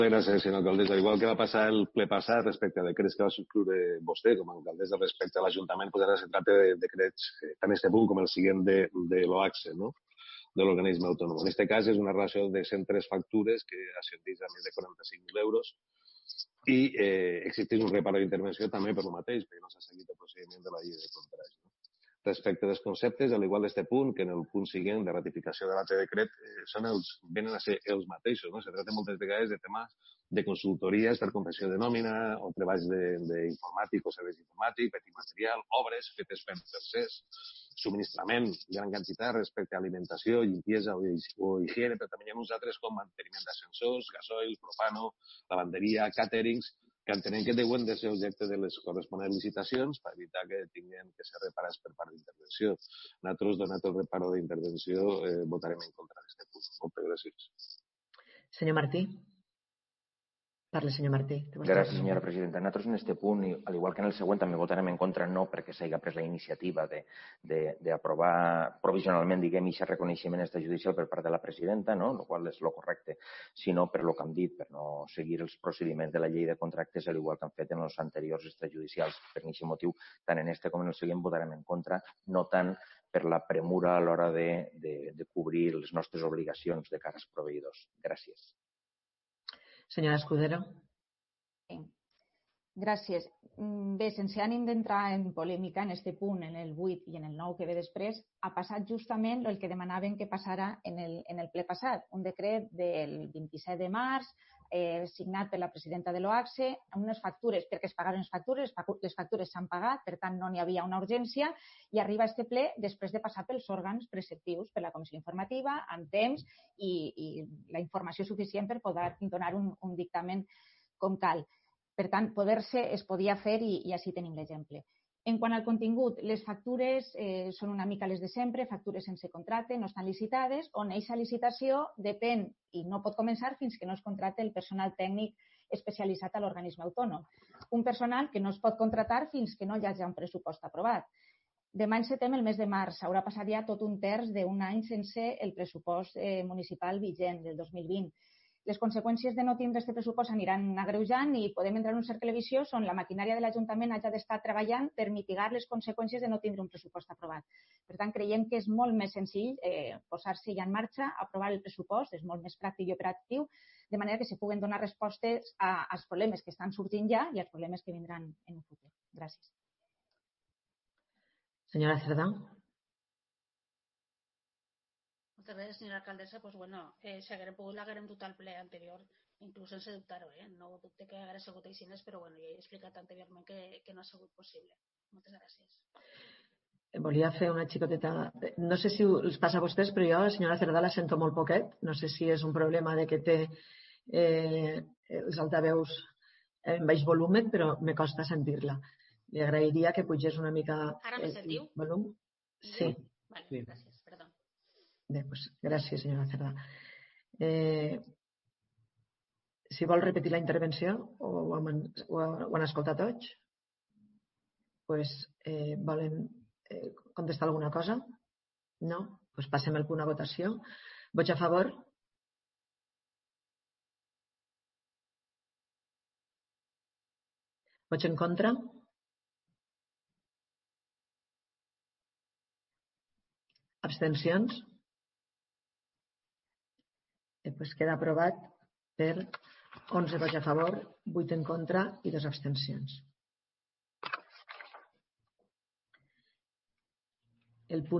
Gràcies, senyora alcaldessa. Igual que va passar el ple passat respecte a decrets que va subscriure vostè com a alcaldessa respecte a l'Ajuntament, pues ara se tracta de decrets, tant este punt com el següent de l'OACSE, no? De l'organisme autònom. En aquest cas és una relació de 103 factures que ascendeix a més de 45.000 euros i existeix un reparo d'intervenció també per el mateix, perquè no s'ha seguit el procediment de la llei de contrats. Respecte dels conceptes, al igual d'este punt, que en el punt següent de ratificació de l'altre decret, venen a ser els mateixos. No? Se tracta moltes vegades de temes de consultories per confecció de nòmina o treballs d'informàtic o serveis informàtics, petit material, obres fetes per tercers, subministrament, gran quantitat respecte a alimentació, limpiesa o higiene, però també hi ha uns altres com manteniment d'ascensors, gasoil, propano, lavanderia, càterings, que entenem que deuen de ser objecte de les corresponents licitacions per evitar que tinguin que ser reparats per part d'intervenció. Nosaltres, donat el reparo d'intervenció, votarem en contra d'aquest punt. Moltes gràcies. Senyor Martí. Parle, senyor Martí. Gràcies, senyora presidenta. Nosaltres en aquest punt, al igual que en el següent, també votarem en contra, no perquè s'hagi pres la iniciativa d'aprovar provisionalment, diguem, aquest reconeixement extrajudicial per part de la presidenta, no? El qual és el correcte, sinó per el que hem dit, per no seguir els procediments de la llei de contractes, al igual que han fet en els anteriors extrajudicials. Per aquest motiu, tant en este com en el següent votarem en contra, no tant per la premura a l'hora de cobrir les nostres obligacions de cara als proveïdors. Gràcies. Senyora Escudero. Gràcies. Bé, sense ànim d'entrar en polèmica en este punt, en el 8 i en el 9 que ve després, ha passat justament el que demanaven que passara en el ple passat. Un decret del 27 de març, signat per la presidenta de l'OACSE, amb unes factures, perquè es pagaven les factures s'han pagat, per tant no n'hi havia una urgència, i arriba a este ple després de passar pels òrgans preceptius, per la comissió informativa, amb temps i la informació suficient per poder donar un dictamen com cal. Per tant, poder-se es podia fer i així tenim l'exemple. En quant al contingut, les factures són una mica les de sempre, factures sense contracte, no estan licitades, on aquesta licitació depèn i no pot començar fins que no es contracte el personal tècnic especialitzat a l'organisme autònom. Un personal que no es pot contractar fins que no hi hagi un pressupost aprovat. Demà encetem el mes de març, haurà passat ja tot un terç d'un any sense el pressupost municipal vigent del 2020. Les conseqüències de no tindre aquest pressupost aniran agreujant i podem entrar en un cercle viciós on la maquinària de l'Ajuntament hagi d'estar treballant per mitigar les conseqüències de no tindre un pressupost aprovat. Per tant, creiem que és molt més senzill posar-se ja en marxa, aprovar el pressupost, és molt més pràctic i operatiu, de manera que se puguen donar respostes als problemes que estan sortint ja i als problemes que vindran en un futur. Gràcies. Senyora Cerdà. Moltes gràcies, senyora alcaldessa. Pues bueno, si haguérem pogut l'haguérem dut al ple anterior, inclús sense dubtar-ho, No dubte que hagués sigut així, però bueno, ja he explicat anteriorment que no ha sigut possible. Moltes gràcies. Volia fer una xicoteta... No sé si us passa a vostès, però jo, la senyora Cerdà, la sento molt poquet. No sé si és un problema de que té els altaveus en baix volum, però me costa sentir-la. Li agrairia que pugés una mica... Ara me sentiu? Volum? Sí. Vale, gràcies, perdó. Bé, doncs, gràcies, senyora Cerdà. Si vol repetir la intervenció o ho han escoltat tots, doncs volen contestar alguna cosa? No? Doncs passem el punt a votació. Vots a favor? Vots en contra? Abstencions? Doncs queda aprovat per 11 vots a favor, 8 en contra i 2 abstencions. El punt